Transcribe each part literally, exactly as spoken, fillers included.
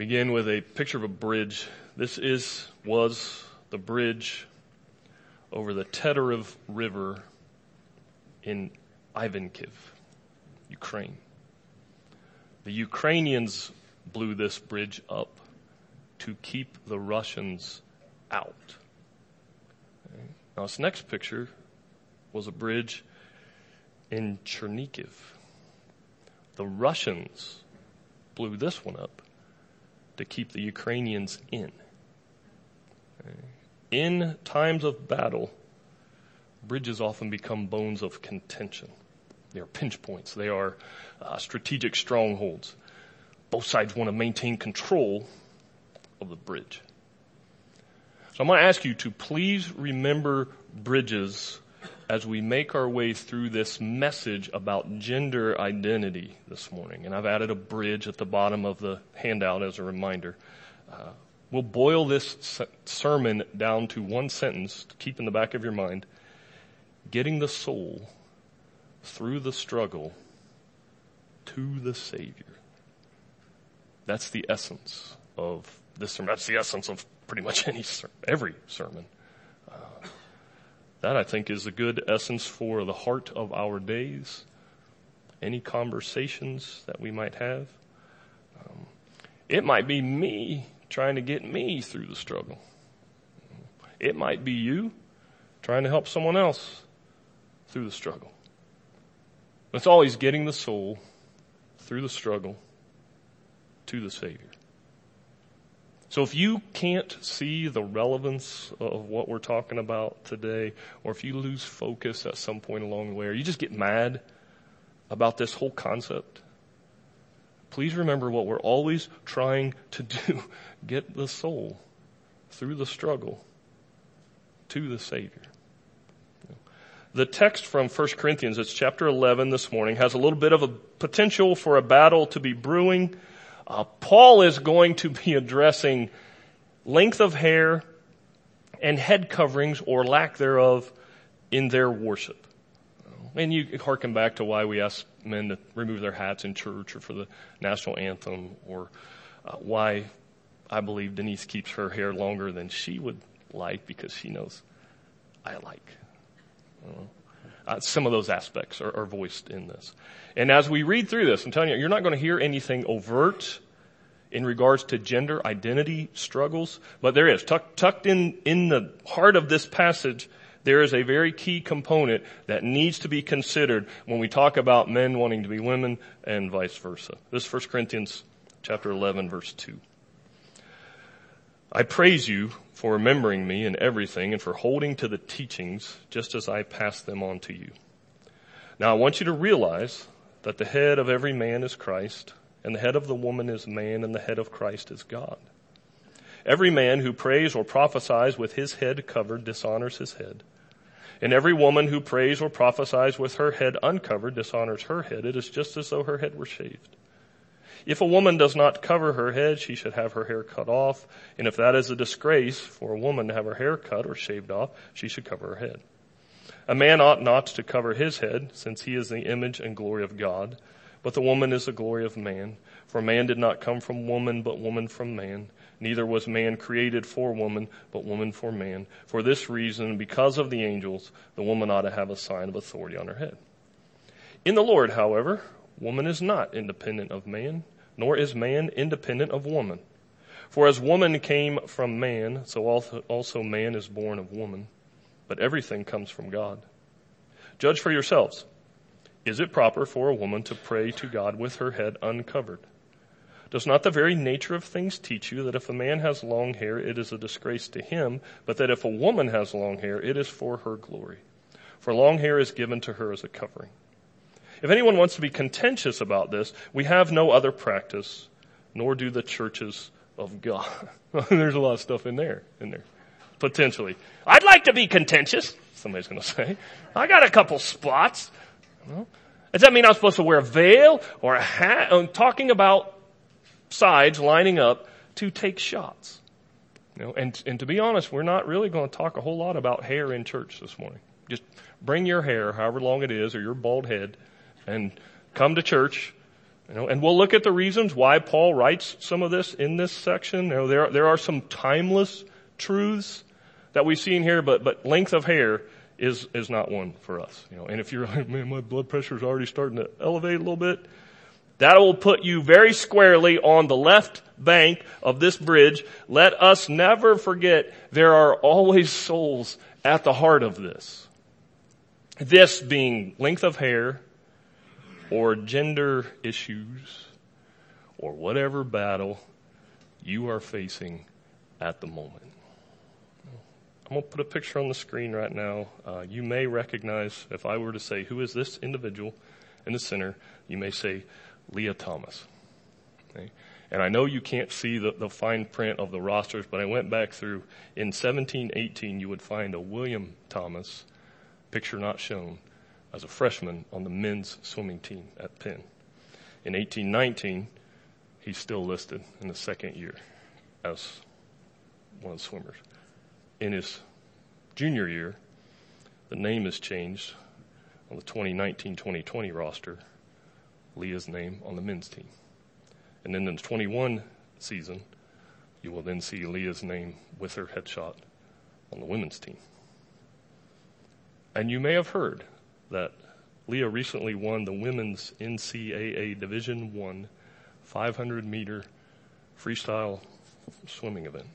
begin with a picture of a bridge. This is, was the bridge over the Teterov River in Ivankiv, Ukraine. The Ukrainians blew this bridge up to keep the Russians out. Okay. Now this next picture was a bridge in Chernihiv. The Russians blew this one up to keep the Ukrainians in. Okay. In times of battle, bridges often become bones of contention. They are pinch points. They are uh, strategic strongholds. Both sides want to maintain control of the bridge. So I'm going to ask you to please remember bridges as we make our way through this message about gender identity this morning. And I've added a bridge at the bottom of the handout as a reminder. Uh, we'll boil this sermon down to one sentence to keep in the back of your mind. Getting the soul through the struggle to the Savior. That's the essence of this sermon. That's the essence of pretty much any ser- every sermon. Uh, that, I think, is a good essence for the heart of our days, any conversations that we might have. Um, it might be me trying to get me through the struggle. It might be you trying to help someone else through the struggle. It's always getting the soul through the struggle to the Savior. So if you can't see the relevance of what we're talking about today, or if you lose focus at some point along the way, or you just get mad about this whole concept, please remember what we're always trying to do. Get the soul through the struggle to the Savior. The text from First Corinthians, it's chapter eleven this morning, has a little bit of a potential for a battle to be brewing. Uh, Paul is going to be addressing length of hair and head coverings or lack thereof in their worship. And you harken back to why we ask men to remove their hats in church or for the national anthem, or uh, why I believe Denise keeps her hair longer than she would like because she knows I like. Uh, some of those aspects are, are voiced in this. And as we read through this, I'm telling you, you're not going to hear anything overt in regards to gender identity struggles, but there is. Tuck, tucked in, in the heart of this passage, there is a very key component that needs to be considered when we talk about men wanting to be women and vice versa. This is First Corinthians chapter eleven, verse two. I praise you for remembering me in everything and for holding to the teachings just as I passed them on to you. Now I want you to realize that the head of every man is Christ, and the head of the woman is man, and the head of Christ is God. Every man who prays or prophesies with his head covered dishonors his head. And every woman who prays or prophesies with her head uncovered dishonors her head. It is just as though her head were shaved. If a woman does not cover her head, she should have her hair cut off. And if that is a disgrace for a woman to have her hair cut or shaved off, she should cover her head. A man ought not to cover his head, since he is the image and glory of God. But the woman is the glory of man. For man did not come from woman, but woman from man. Neither was man created for woman, but woman for man. For this reason, because of the angels, the woman ought to have a sign of authority on her head. In the Lord, however, woman is not independent of man, nor is man independent of woman. For as woman came from man, so also man is born of woman. But everything comes from God. Judge for yourselves. Is it proper for a woman to pray to God with her head uncovered? Does not the very nature of things teach you that if a man has long hair, it is a disgrace to him, but that if a woman has long hair, it is for her glory? For long hair is given to her as a covering. If anyone wants to be contentious about this, we have no other practice, nor do the churches of God. There's a lot of stuff in there, in there, potentially. I'd like to be contentious, somebody's going to say. I got a couple spots. Well, does that mean I'm supposed to wear a veil or a hat? I'm talking about sides lining up to take shots. You know, and, and to be honest, we're not really going to talk a whole lot about hair in church this morning. Just bring your hair, however long it is, or your bald head, and come to church You know, and we'll look at the reasons why Paul writes some of this in this section. You know, there, there are some timeless truths that we see in here, but, but length of hair is, is not one for us. You know, and if you're like, man, my blood pressure is already starting to elevate a little bit, that will put you very squarely on the left bank of this bridge. Let us never forget there are always souls at the heart of this. This being length of hair or gender issues or whatever battle you are facing at the moment. I'm going to put a picture on the screen right now. Uh, you may recognize, if I were to say, who is this individual in the center, you may say, Leah Thomas. Okay? And I know you can't see the, the fine print of the rosters, but I went back through. In seventeen eighteen, you would find a William Thomas, picture not shown, as a freshman on the men's swimming team at Penn. In eighteen nineteen, he's still listed in the second year as one of the swimmers. In his junior year, the name is changed on the twenty nineteen twenty twenty roster, Leah's name on the men's team. And then in the twenty-one season, you will then see Leah's name with her headshot on the women's team. And you may have heard that Leah recently won the women's N C double A Division One five hundred meter freestyle swimming event.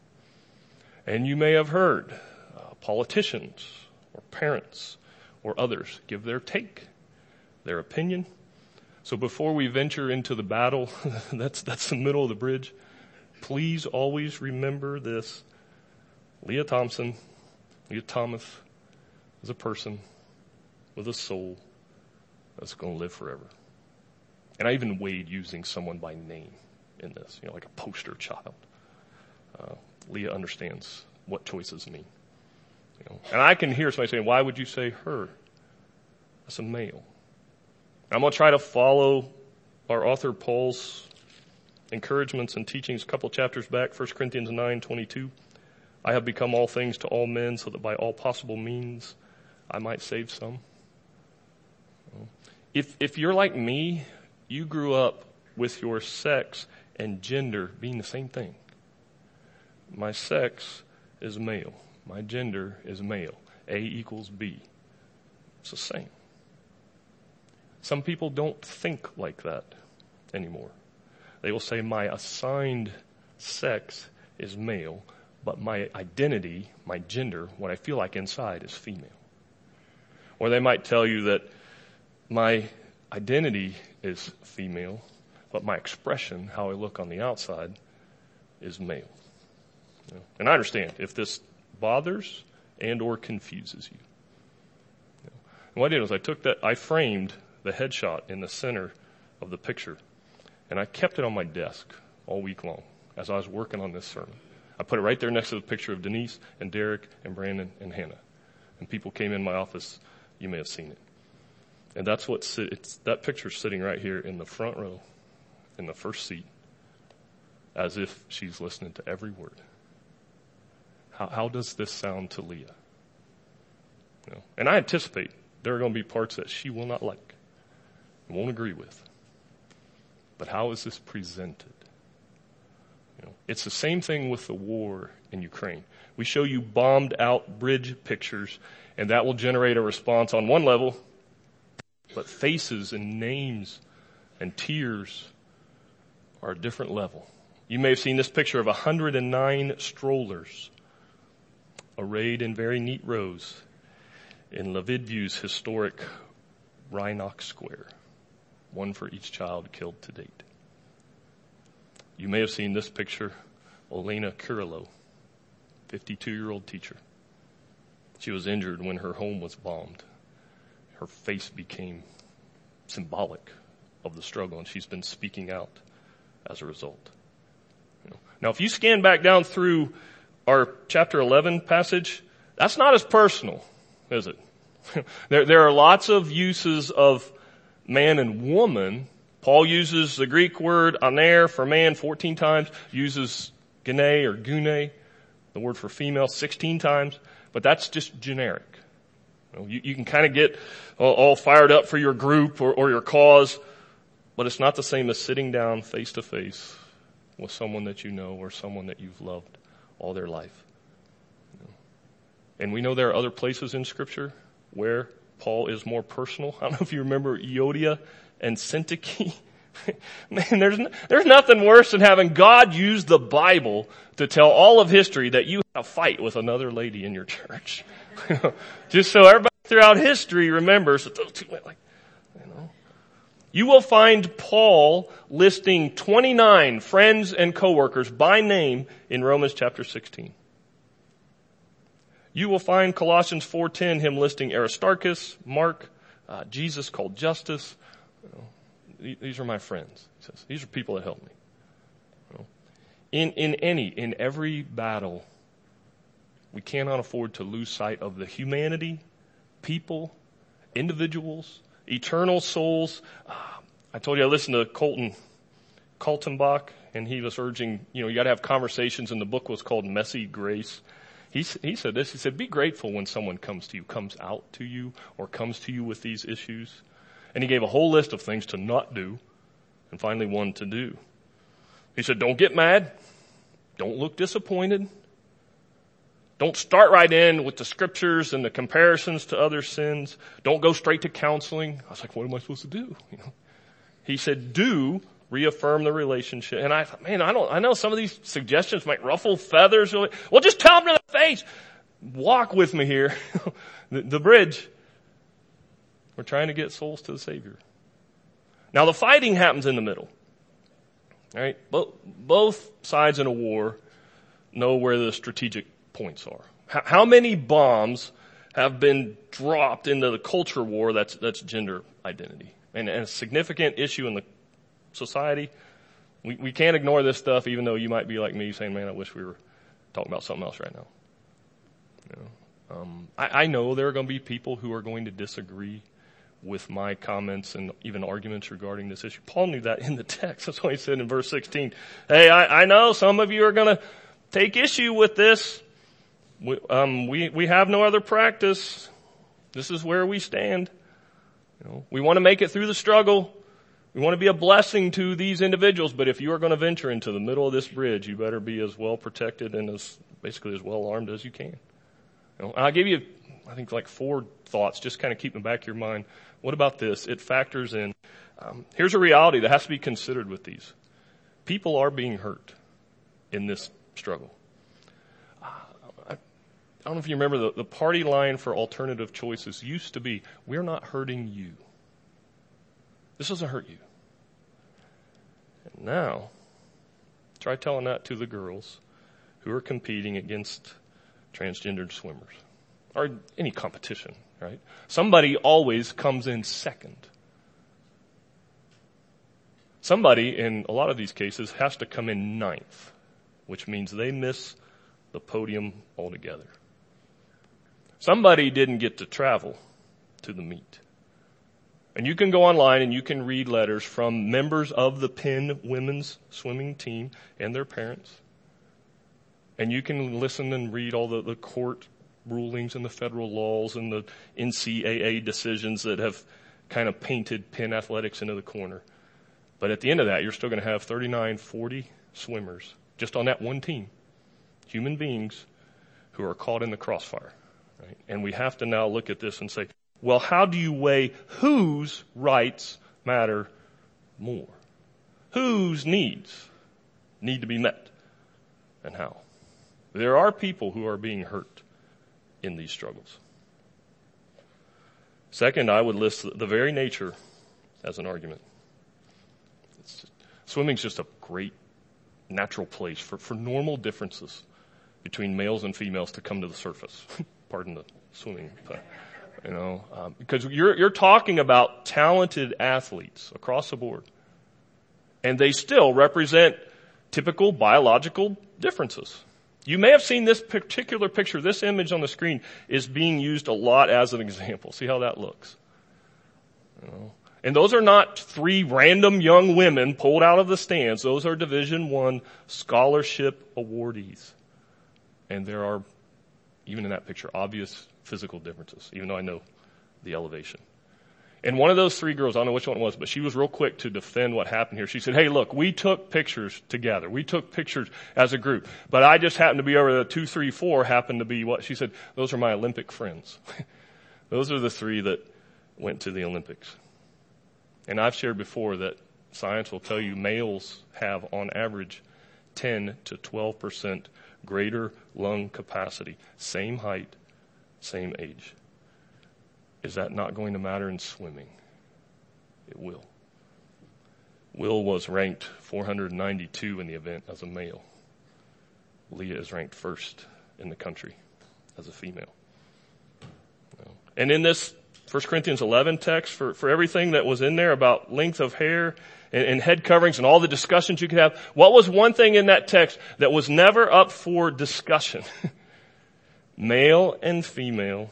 And you may have heard uh, politicians or parents or others give their take, their opinion. So before we venture into the battle, that's, that's the middle of the bridge, please always remember this. Leah Thompson, Leah Thomas is a person with a soul that's going to live forever. And I even weighed using someone by name in this, you know, like a poster child. Uh, Leah understands what choices mean. You know, and I can hear somebody saying, why would you say her? That's a male. I'm going to try to follow our author Paul's encouragements and teachings a couple chapters back, First Corinthians nine twenty-two. I have become all things to all men so that by all possible means I might save some. If, if you're like me, you grew up with your sex and gender being the same thing. My sex is male. My gender is male. A equals B. It's the same. Some people don't think like that anymore. They will say my assigned sex is male, but my identity, my gender, what I feel like inside is female. Or they might tell you that my identity is female, but my expression, how I look on the outside, is male. And I understand if this bothers and or confuses you. And what I did was I took that, I framed the headshot in the center of the picture, and I kept it on my desk all week long as I was working on this sermon. I put it right there next to the picture of Denise and Derek and Brandon and Hannah. And people came in my office, you may have seen it. And that's what, it's, that picture's sitting right here in the front row, in the first seat, as if she's listening to every word. How, how does this sound to Leah? You know, and I anticipate there are going to be parts that she will not like and won't agree with. But how is this presented? You know, it's the same thing with the war in Ukraine. We show you bombed out bridge pictures, and that will generate a response on one level, but faces and names and tears are a different level. You may have seen this picture of one hundred nine strollers arrayed in very neat rows in Levidview's historic Rhinox Square, one for each child killed to date. You may have seen this picture, Olena Kurillo, fifty-two-year-old teacher. She was injured when her home was bombed. Her face became symbolic of the struggle, and she's been speaking out as a result. You know. Now, if you scan back down through our chapter eleven passage, that's not as personal, is it? there, there are lots of uses of man and woman. Paul uses the Greek word aner for man fourteen times, uses gene or gune, the word for female, sixteen times, but that's just generic. You, know, you, you can kind of get all, all fired up for your group or, or your cause, But it's not the same as sitting down face to face with someone that you know or someone that you've loved all their life. And we know there are other places in Scripture where Paul is more personal. I don't know if you remember Euodia and Syntyche. Man, there's, there's nothing worse than having God use the Bible to tell all of history that you had a fight with another lady in your church. Just so everybody throughout history remembers that those two went like, you know. You will find Paul listing twenty-nine friends and coworkers by name in Romans chapter sixteen. You will find Colossians four ten, him listing Aristarchus, Mark, uh, Jesus called Justus. You know, these are my friends. He says, these are people that help me. You know, in, in any, in every battle, we cannot afford to lose sight of the humanity, people, individuals, eternal souls. Uh, I told you I listened to Colton Kaltenbach, and he was urging, you know, you got to have conversations, and the book was called Messy Grace. He, he said this, he said, be grateful when someone comes to you, comes out to you, or comes to you with these issues. And he gave a whole list of things to not do, and finally one to do. He said, don't get mad. Don't look disappointed. Don't start right in with the scriptures and the comparisons to other sins. Don't go straight to counseling. I was like, what am I supposed to do? You know, he said, do reaffirm the relationship. And I thought, man, I don't, I know some of these suggestions might ruffle feathers. Well, just tell them to the face. Walk with me here. the, the bridge. We're trying to get souls to the Savior. Now the fighting happens in the middle. Right? Both, both sides in a war know where the strategic points are. How, how many bombs have been dropped into the culture war that's, that's gender identity? And, and a significant issue in the society. We, we can't ignore this stuff, even though you might be like me saying, man, I wish we were talking about something else right now. You know, um, I, I know there are going to be people who are going to disagree with my comments and even arguments regarding this issue. Paul knew that in the text. That's why he said in verse sixteen, hey, I, I know some of you are going to take issue with this. We, um, we, we have no other practice. This is where we stand. You know, we want to make it through the struggle. We want to be a blessing to these individuals, but if you are going to venture into the middle of this bridge, you better be as well protected and as basically as well armed as you can. You know, and I'll give you, I think, like four thoughts, just kind of keep in the back of your mind. What about this? It factors in. Um, here's a reality that has to be considered with these. People are being hurt in this struggle. Uh, I, I don't know if you remember, the, the party line for alternative choices used to be, we're not hurting you. This doesn't hurt you. And now, try telling that to the girls who are competing against transgendered swimmers or any competition, right? Somebody always comes in second. Somebody, in a lot of these cases, has to come in ninth, which means they miss the podium altogether. Somebody didn't get to travel to the meet. And you can go online and you can read letters from members of the Penn women's swimming team and their parents. And you can listen and read all the, the court rulings and the federal laws and the N C A A decisions that have kind of painted Penn athletics into the corner. But at the end of that, you're still going to have thirty-nine, forty swimmers just on that one team, human beings who are caught in the crossfire. Right? And we have to now look at this and say, well, how do you weigh whose rights matter more? Whose needs need to be met and how? There are people who are being hurt in these struggles. Second, I would list the very nature as an argument. It's just, swimming's just a great natural place for, for normal differences between males and females to come to the surface. Pardon the swimming pun. You know, um, because you're, you're talking about talented athletes across the board. And they still represent typical biological differences. You may have seen this particular picture. This image on the screen is being used a lot as an example. See how that looks? You know, and those are not three random young women pulled out of the stands. Those are Division One scholarship awardees. And there are, even in that picture, obvious physical differences, even though I know the elevation. And one of those three girls, I don't know which one it was, but she was real quick to defend what happened here. She said, hey, look, we took pictures together. We took pictures as a group. But I just happened to be over the two, three, four happened to be what? She said, those are my Olympic friends. Those are the three that went to the Olympics. And I've shared before that science will tell you males have on average ten to twelve percent greater lung capacity. Same height, same age. Is that not going to matter in swimming? It will. Will was ranked four hundred ninety-two in the event as a male. Leah is ranked first in the country as a female. And in this First Corinthians eleven text, for, for everything that was in there about length of hair and, and head coverings and all the discussions you could have, what was one thing in that text that was never up for discussion? Male and female,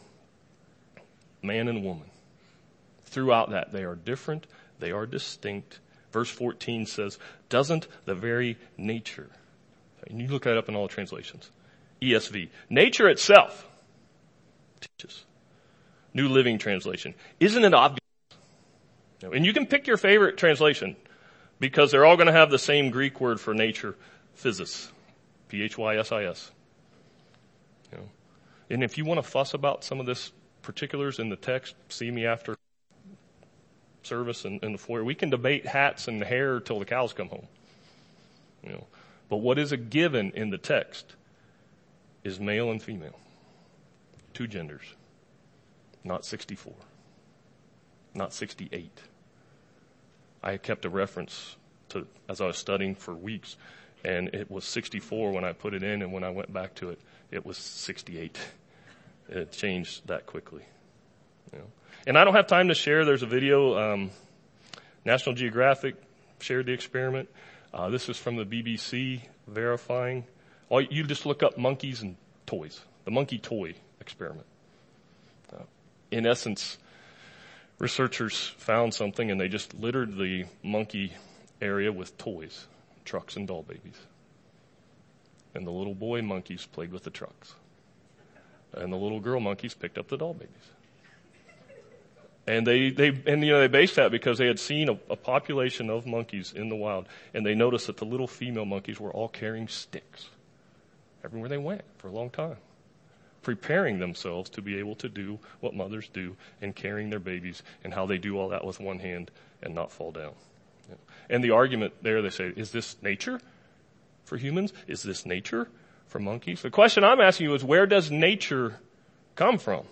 man and woman. Throughout that, they are different, they are distinct. Verse fourteen says, doesn't the very nature, and you look that up in all translations, E S V, nature itself teaches. New Living Translation. Isn't it obvious? And you can pick your favorite translation because they're all going to have the same Greek word for nature, physis, P H Y S I S. You know. And if you want to fuss about some of this particulars in the text, see me after service in, in the foyer. We can debate hats and hair till the cows come home. You know. But what is a given in the text is male and female. Two genders. Not sixty-four. Not sixty-eight. I kept a reference to, as I was studying for weeks, and it was sixty-four when I put it in, and when I went back to it, it was sixty-eight. It changed that quickly. You know. And I don't have time to share. There's a video, um, National Geographic shared the experiment. Uh, this is from the B B C verifying. All, you just look up monkeys and toys. The monkey toy experiment. Uh, in essence, researchers found something and they just littered the monkey area with toys, trucks and doll babies. And the little boy monkeys played with the trucks. And the little girl monkeys picked up the doll babies. And they, they, and you know, they based that because they had seen a, a population of monkeys in the wild, and they noticed that the little female monkeys were all carrying sticks everywhere they went for a long time, preparing themselves to be able to do what mothers do in carrying their babies, and how they do all that with one hand and not fall down. Yeah. And the argument there, they say, is this nature for humans? Is this nature for monkeys? The question I'm asking you is, where does nature come from?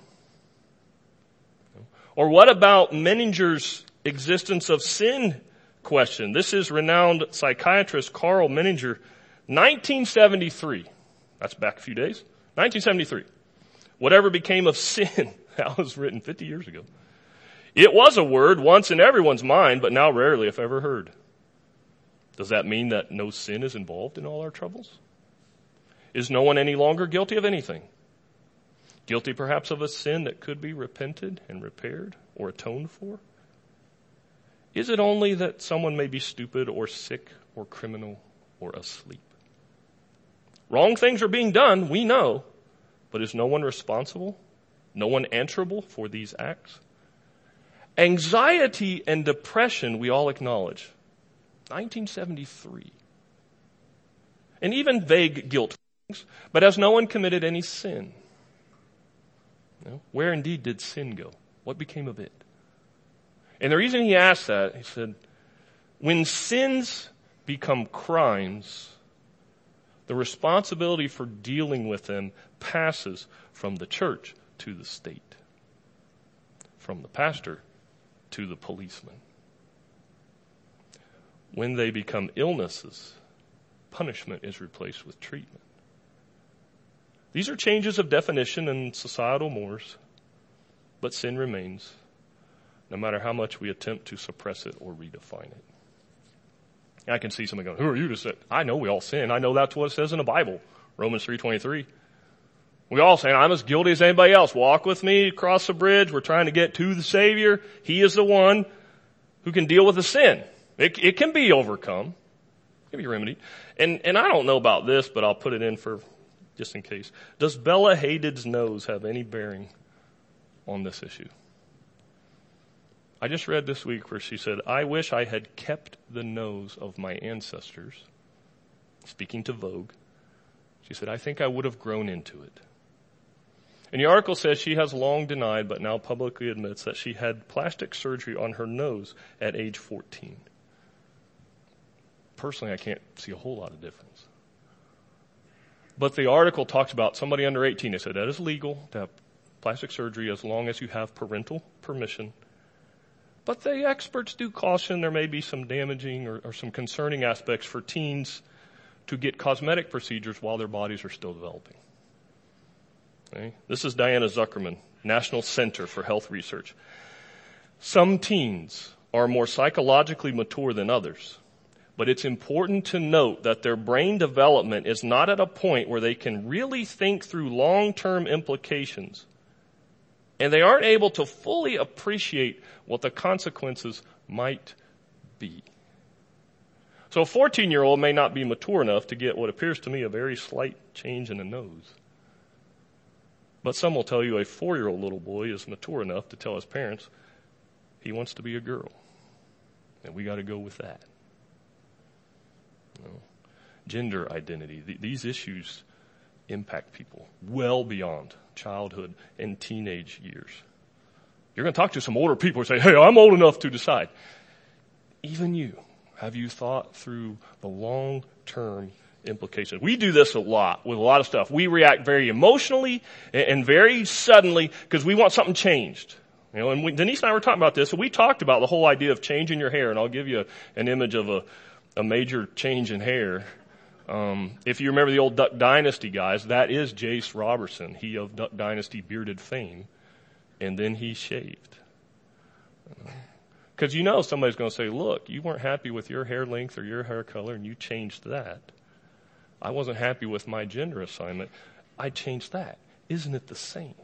Or what about Menninger's existence of sin question? This is renowned psychiatrist Carl Menninger, nineteen seventy-three. That's back a few days. nineteen seventy-three. Whatever became of sin? That was written fifty years ago. It was a word once in everyone's mind, but now rarely, if ever, heard. Does that mean that no sin is involved in all our troubles? Is no one any longer guilty of anything? Guilty perhaps of a sin that could be repented and repaired or atoned for? Is it only that someone may be stupid or sick or criminal or asleep? Wrong things are being done, we know, but is no one responsible? No one answerable for these acts? Anxiety and depression, we all acknowledge. nineteen seventy-three. And even vague guilt, but has no one committed any sin? No? Where indeed did sin go? What became of it? And the reason he asked that, he said, when sins become crimes, the responsibility for dealing with them passes from the church to the state, from the pastor to the policeman. When they become illnesses, punishment is replaced with treatment. These are changes of definition and societal mores, but sin remains, no matter how much we attempt to suppress it or redefine it. I can see somebody going, who are you to say? I know we all sin. I know that's what it says in the Bible, Romans three twenty-three. We all say, I'm as guilty as anybody else. Walk with me across the bridge. We're trying to get to the Savior. He is the one who can deal with the sin. It, it can be overcome. It can be remedied. And, and I don't know about this, but I'll put it in for just in case. Does Bella Hadid's nose have any bearing on this issue? I just read this week where she said, I wish I had kept the nose of my ancestors. Speaking to Vogue, she said, I think I would have grown into it. And the article says she has long denied, but now publicly admits that she had plastic surgery on her nose at age fourteen. Personally, I can't see a whole lot of difference. But the article talks about somebody under eighteen. They said that is legal to have plastic surgery as long as you have parental permission. But the experts do caution there may be some damaging or, or some concerning aspects for teens to get cosmetic procedures while their bodies are still developing. Okay? This is Diana Zuckerman, National Center for Health Research. Some teens are more psychologically mature than others, but it's important to note that their brain development is not at a point where they can really think through long-term implications, and they aren't able to fully appreciate what the consequences might be. So a fourteen-year-old may not be mature enough to get what appears to me a very slight change in the nose. But some will tell you a four-year-old little boy is mature enough to tell his parents he wants to be a girl. And we got to go with that. You know, gender identity. Th- these issues impact people well beyond childhood and teenage years. You're going to talk to some older people and say, hey, I'm old enough to decide. Even you, have you thought through the long-term implications? We do this a lot with a lot of stuff. We react very emotionally and very suddenly because we want something changed. You know, and we, Denise and I were talking about this, and we talked about the whole idea of changing your hair, and I'll give you a, an image of a, a major change in hair. Um, if you remember the old Duck Dynasty guys, that is Jace Robertson, he of Duck Dynasty bearded fame, and then he shaved. Because you know somebody's going to say, look, you weren't happy with your hair length or your hair color, and you changed that. I wasn't happy with my gender assignment. I changed that. Isn't it the same?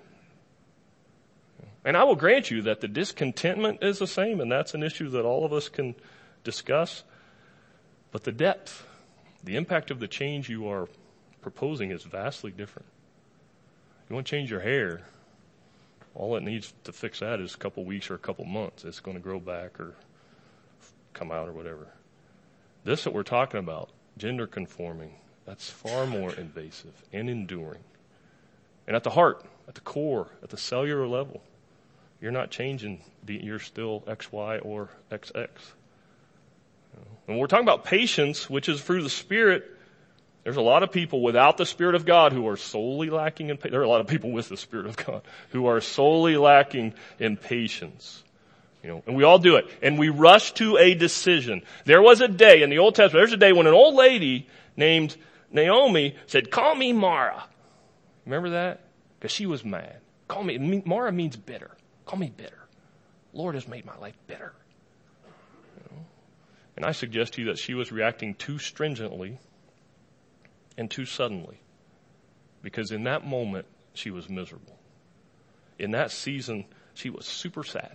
And I will grant you that the discontentment is the same, and that's an issue that all of us can discuss. But the depth, the impact of the change you are proposing is vastly different. You want to change your hair, all it needs to fix that is a couple weeks or a couple months. It's going to grow back or come out or whatever. This that we're talking about, gender conforming, that's far more invasive and enduring. And at the heart, at the core, at the cellular level, you're not changing. You're still X Y or X X. And we're talking about patience, which is through the Spirit. There's a lot of people without the Spirit of God who are solely lacking in patience. There are a lot of people with the Spirit of God who are solely lacking in patience. You know, and we all do it. And we rush to a decision. There was a day in the Old Testament, there's a day when an old lady named Naomi said, call me Mara. Remember that? Because she was mad. Call me, Mara means bitter. Call me bitter. Lord has made my life bitter. You know? And I suggest to you that she was reacting too stringently and too suddenly. Because in that moment, she was miserable. In that season, she was super sad.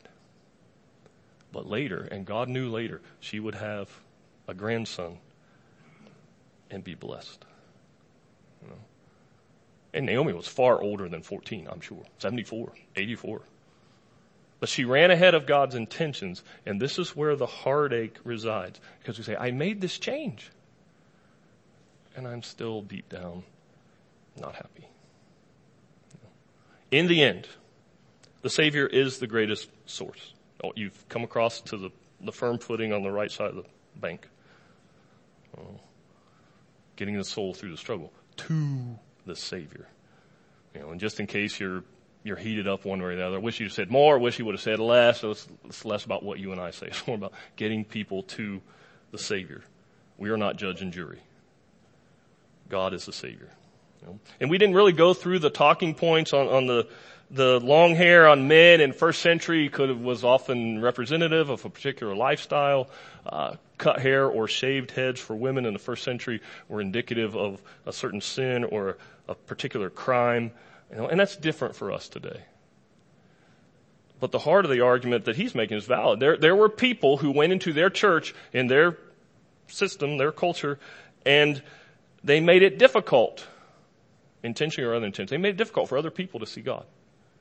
But later, and God knew later, she would have a grandson and be blessed. You know? And Naomi was far older than fourteen, I'm sure. seventy-four, eighty-four. But she ran ahead of God's intentions, and this is where the heartache resides. Because we say, I made this change, and I'm still deep down not happy. In the end, the Savior is the greatest source. Oh, you've come across to the, the firm footing on the right side of the bank. Oh, getting the soul through the struggle to the Savior. You know, and just in case you're you're heated up one way or the other, I wish you said more, I wish you would have said less. So it's, it's less about what you and I say. It's more about getting people to the Savior. We are not judge and jury. God is the Savior. You know? And we didn't really go through the talking points on, on the the long hair on men in first century could have, was often representative of a particular lifestyle. Uh, cut hair or shaved heads for women in the first century were indicative of a certain sin or a particular crime. You know, and that's different for us today. But the heart of the argument that he's making is valid. There, there were people who went into their church, in their system, their culture, and they made it difficult, intentionally or unintentionally, they made it difficult for other people to see God.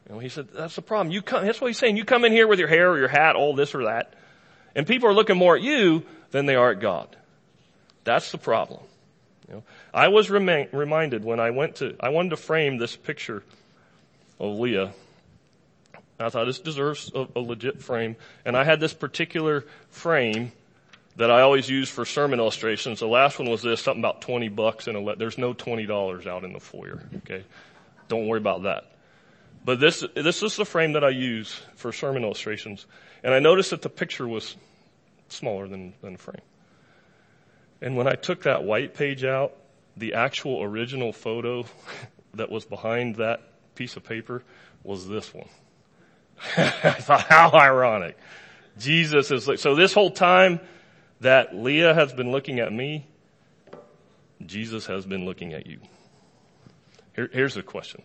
You know, he said, that's the problem. You come, that's what he's saying. You come in here with your hair or your hat, all this or that, and people are looking more at you than they are at God. That's the problem. You know, I was remi- reminded when I went to, I wanted to frame this picture of Leah. I thought this deserves a, a legit frame. And I had this particular frame that I always use for sermon illustrations. The last one was this, something about twenty bucks, and a le- there's no twenty dollars out in the foyer. Okay. Don't worry about that. But this, this is the frame that I use for sermon illustrations. And I noticed that the picture was smaller than, than the frame. And when I took that white page out, the actual original photo that was behind that piece of paper was this one. I thought, how ironic. Jesus is like, so this whole time that Leah has been looking at me, Jesus has been looking at you. Here, here's the question.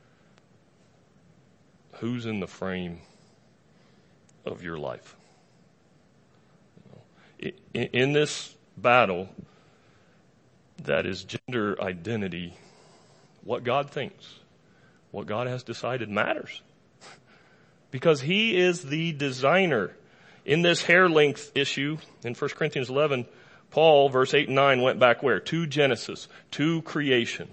Who's in the frame of your life? In, in this battle that is gender identity, what God thinks, what God has decided matters. Because He is the designer. In this hair length issue, in First Corinthians eleven, Paul, verse eight and nine, went back where? To Genesis, to creation.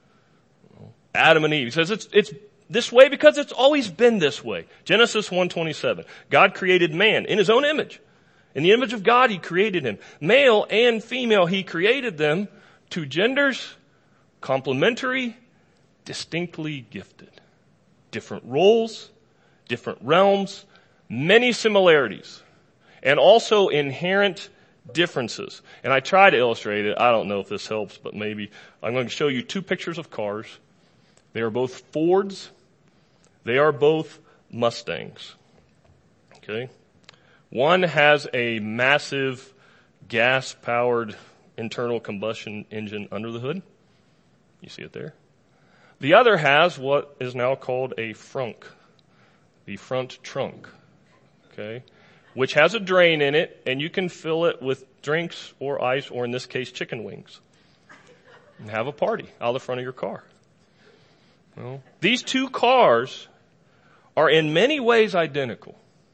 Adam and Eve. He says it's, it's this way because it's always been this way. Genesis one twenty-seven. God created man in His own image. In the image of God, He created him. Male and female, He created them. Two genders, complementary, distinctly gifted. Different roles, different realms, many similarities, and also inherent differences. And I try to illustrate it. I don't know if this helps, but maybe. I'm going to show you two pictures of cars. They are both Fords. They are both Mustangs. Okay? One has a massive gas-powered internal combustion engine under the hood. You see it there. The other has what is now called a frunk, the front trunk, okay, which has a drain in it, and you can fill it with drinks or ice, or in this case, chicken wings, and have a party out of the front of your car. Well, these two cars are in many ways identical.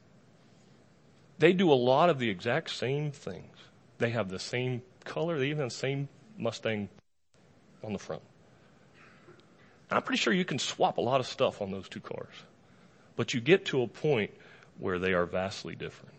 They do a lot of the exact same things. They have the same color. They even have the same Mustang on the front. I'm pretty sure you can swap a lot of stuff on those two cars. But you get to a point where they are vastly different.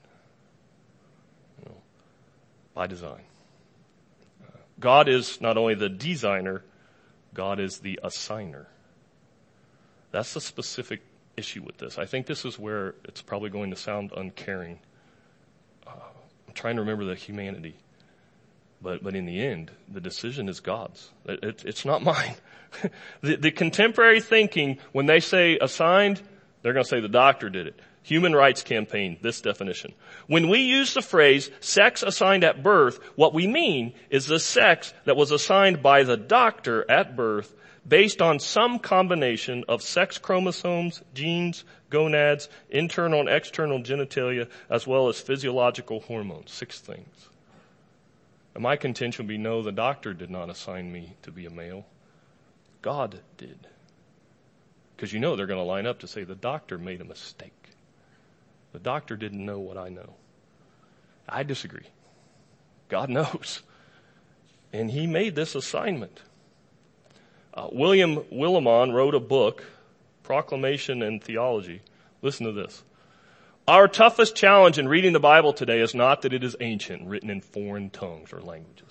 You know, by design. Uh, God is not only the designer, God is the assigner. That's the specific issue with this. I think this is where it's probably going to sound uncaring. Uh, I'm trying to remember the humanity. But, but in the end, the decision is God's. It, it, it's not mine. the, the contemporary thinking, when they say assigned, they're going to say the doctor did it. Human Rights Campaign, this definition. When we use the phrase sex assigned at birth, what we mean is the sex that was assigned by the doctor at birth based on some combination of sex chromosomes, genes, gonads, internal and external genitalia, as well as physiological hormones. Six things. And my contention would be, no, the doctor did not assign me to be a male. God did. Because you know they're going to line up to say the doctor made a mistake. The doctor didn't know what I know. I disagree. God knows. And He made this assignment. Uh, William Willimon wrote a book, Proclamation and Theology. Listen to this. Our toughest challenge in reading the Bible today is not that it is ancient, written in foreign tongues or languages.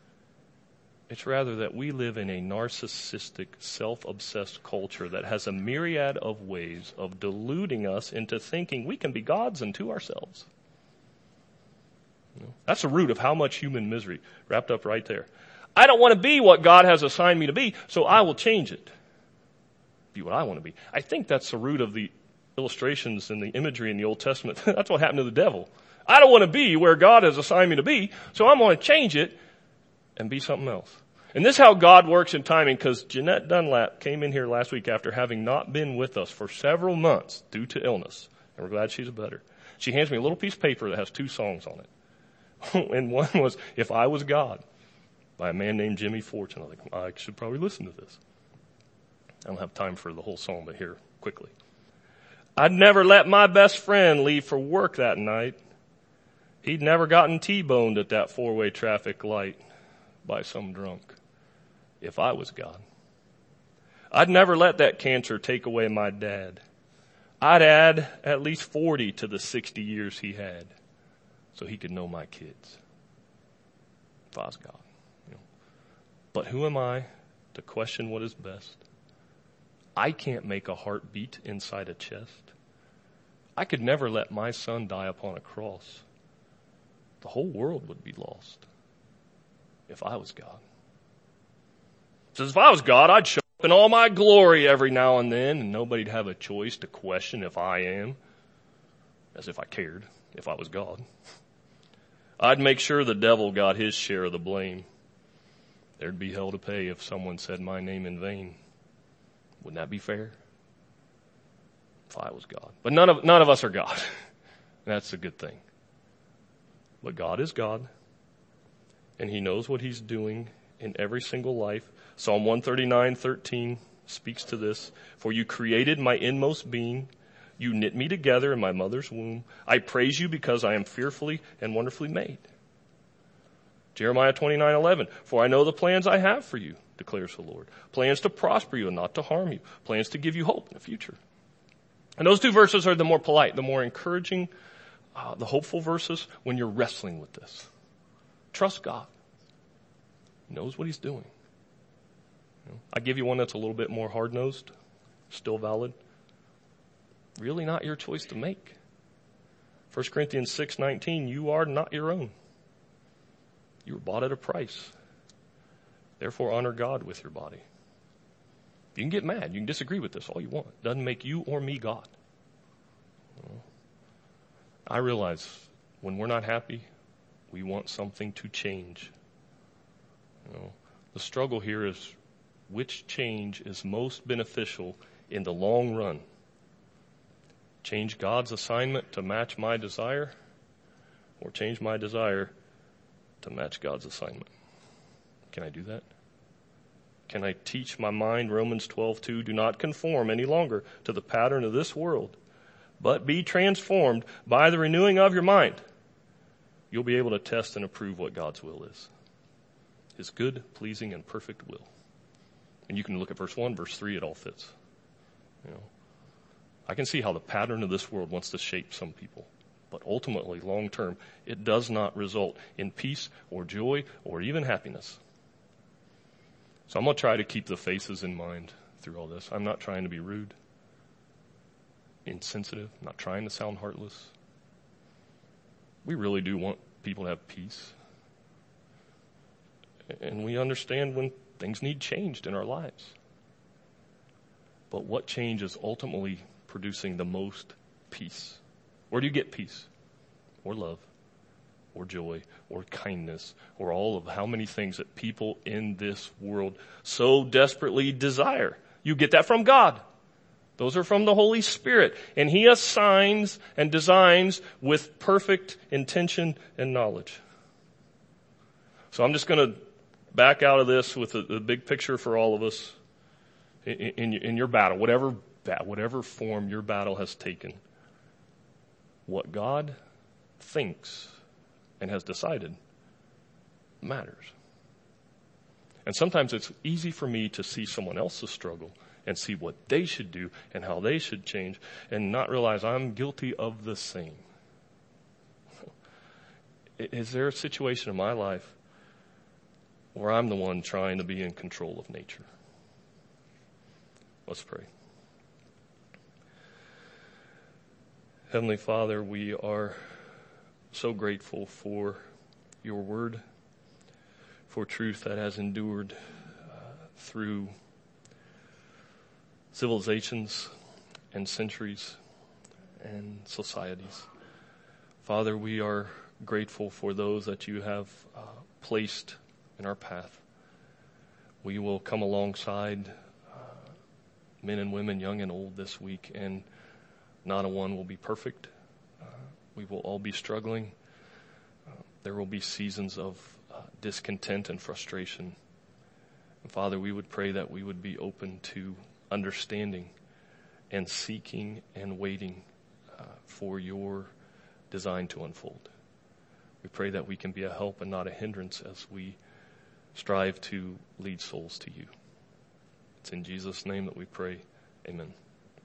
It's rather that we live in a narcissistic, self-obsessed culture that has a myriad of ways of deluding us into thinking we can be gods unto ourselves. You know, that's the root of how much human misery wrapped up right there. I don't want to be what God has assigned me to be, so I will change it. Be what I want to be. I think that's the root of the illustrations and the imagery in the Old Testament. That's what happened to the devil. I don't want to be where God has assigned me to be, so I'm going to change it and be something else. And this is how God works in timing, because Jeanette Dunlap came in here last week after having not been with us for several months due to illness. And we're glad she's better. She hands me a little piece of paper that has two songs on it. And one was, If I Was God, by a man named Jimmy Fortune. I think, I should probably listen to this. I don't have time for the whole song, but here, quickly. I'd never let my best friend leave for work that night. He'd never gotten T-boned at that four-way traffic light by some drunk if I was God. I'd never let that cancer take away my dad. I'd add at least forty to the sixty years he had so he could know my kids if I was God. You know. But who am I to question what is best? I can't make a heart beat inside a chest. I could never let my son die upon a cross. The whole world would be lost if I was God. It says if I was God, I'd show up in all my glory every now and then, and nobody'd have a choice to question if I am, as if I cared, if I was God. I'd make sure the devil got his share of the blame. There'd be hell to pay if someone said my name in vain. Wouldn't that be fair? If I was God. But none of, none of us are God. That's a good thing. But God is God, and he knows what he's doing in every single life. Psalm one thirty-nine thirteen speaks to this. For you created my inmost being. You knit me together in my mother's womb. I praise you because I am fearfully and wonderfully made. Jeremiah twenty-nine eleven. For I know the plans I have for you, declares the Lord. Plans to prosper you and not to harm you. Plans to give you hope in the future. And those two verses are the more polite, the more encouraging, uh, the hopeful verses when you're wrestling with this. Trust God. He knows what he's doing. You know, I give you one that's a little bit more hard-nosed, still valid. Really not your choice to make. First Corinthians six nineteen, you are not your own. You were bought at a price. Therefore honor God with your body. You can get mad. You can disagree with this all you want. It doesn't make you or me God. You know, I realize when we're not happy, we want something to change. You know, the struggle here is which change is most beneficial in the long run. Change God's assignment to match my desire, or change my desire to match God's assignment. Can I do that? Can I teach my mind Romans twelve two, do not conform any longer to the pattern of this world, but be transformed by the renewing of your mind. You'll be able to test and approve what God's will is. His good, pleasing, and perfect will. And you can look at verse one, verse three, it all fits. You know, I can see how the pattern of this world wants to shape some people. But ultimately, long term, it does not result in peace or joy or even happiness. So I'm going to try to keep the faces in mind through all this. I'm not trying to be rude, insensitive, I'm not trying to sound heartless. We really do want people to have peace. And we understand when things need changed in our lives. But what change is ultimately producing the most peace? Where do you get peace? Or love? Or joy? Or kindness? Or all of how many things that people in this world so desperately desire? You get that from God. Those are from the Holy Spirit. And He assigns and designs with perfect intention and knowledge. So I'm just going to back out of this with the, the big picture for all of us in, in, in your battle, whatever, whatever form your battle has taken. What God thinks and has decided matters. And sometimes it's easy for me to see someone else's struggle and see what they should do and how they should change and not realize I'm guilty of the same. Is there a situation in my life where I'm the one trying to be in control of nature? Let's pray. Heavenly Father, we are so grateful for your word, for truth that has endured uh, through civilizations and centuries and societies. Father, we are grateful for those that you have uh, placed in our path. We will come alongside uh, men and women, young and old, this week, and not a one will be perfect. Uh, we will all be struggling. Uh, there will be seasons of uh, discontent and frustration. And Father, we would pray that we would be open to understanding and seeking and waiting uh, for your design to unfold. We pray that we can be a help and not a hindrance as we strive to lead souls to you. It's in Jesus' name that we pray. Amen.